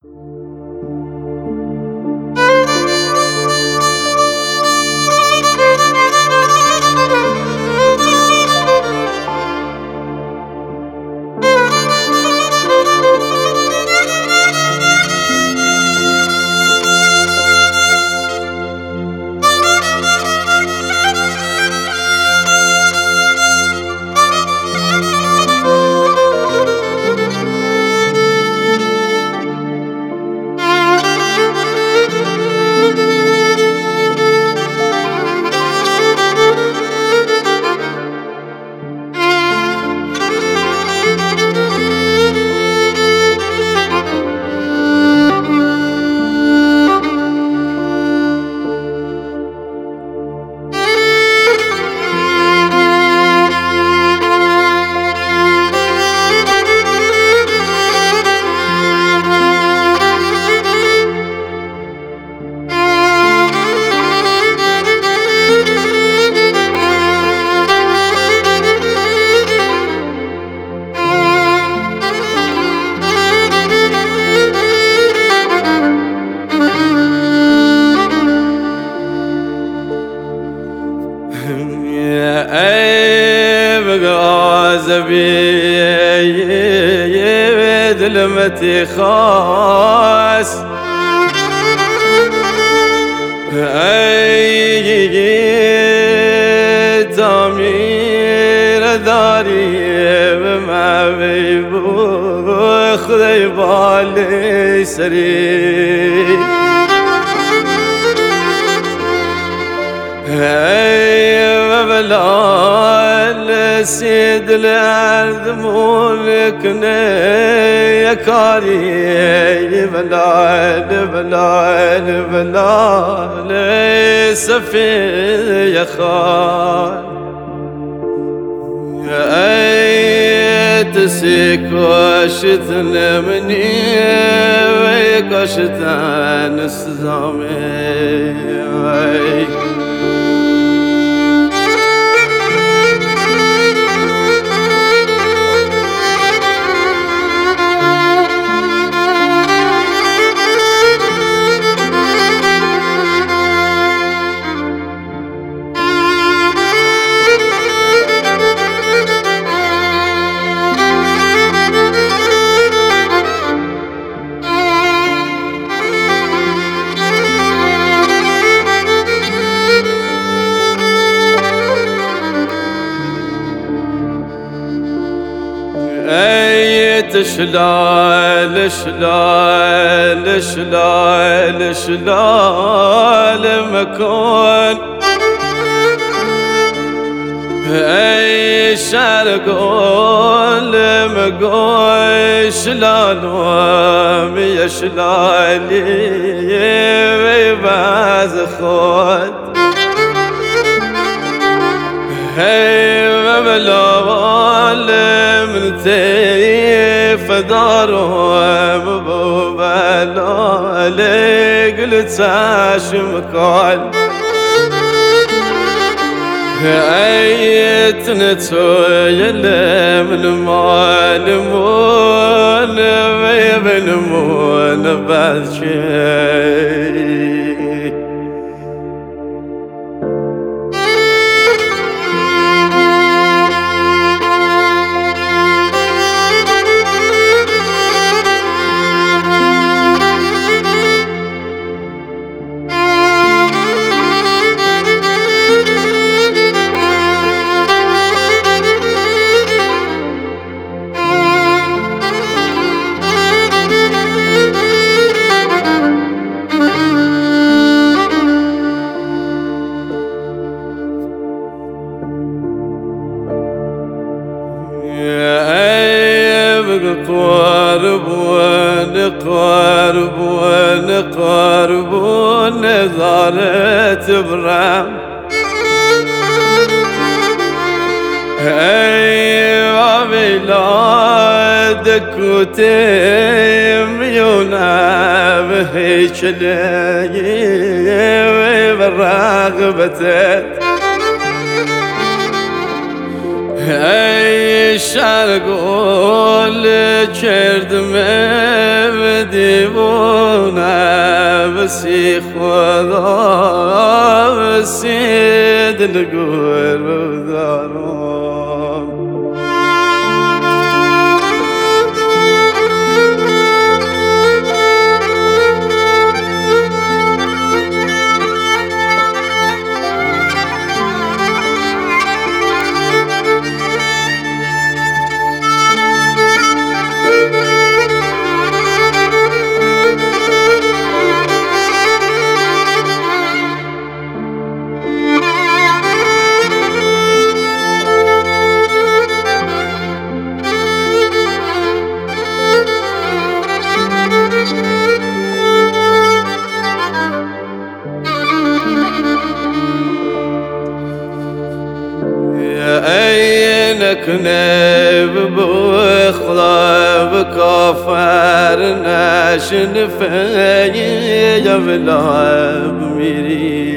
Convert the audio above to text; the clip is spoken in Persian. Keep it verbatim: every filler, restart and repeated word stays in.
دلمتي خاص اي تعمير داري ما بيبو خذي بالي سري اي مبلال سيد الارض ملكنا يا كاري بلال بلال بلال سفي يا خال اي تسيك وشت مني ويكشت عن السزامي شلال شلال شلال شلال مكون اي شارقون مقول شلال ومي شلالي ويباز خود هي مبلغ من تيف دارهم ببلا قلت ساشم قال اي تنتو يلم المال مون ويبن مون بعد شي قارب ونقارب ونقارب ونظارت برام اي بلادك وتم يونا بهيش لي بالراغبتك اي شرگل کردم و دیوانه بسی خدا بسی دلگور دارم کنه بخلا بکافر نشن فیه یا بلا بمیری